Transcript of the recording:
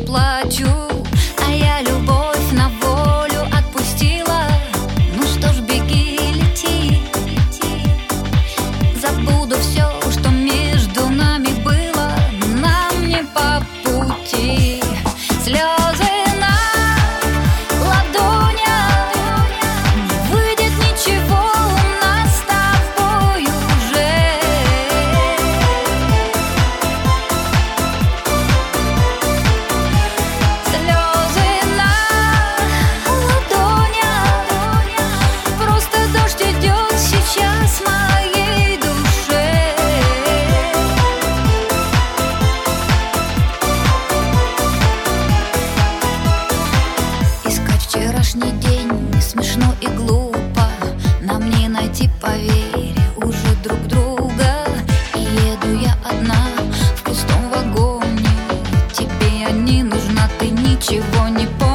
плачу, а я любовь на волю отпустила. Ну что ж, беги, лети, забуду все, что между нами было. Нам не по пути. Слезы на ладонях, не выйдет ничего у нас с тобой уже. Слезы на ладонях, просто дождь идет сейчас в моей душе. Искать вчерашний день не смешно и глупо. Нам не найти, поверь, уже друг друга. И еду я одна в пустом вагоне. Тебе я не нужна, ты ничего не помнишь.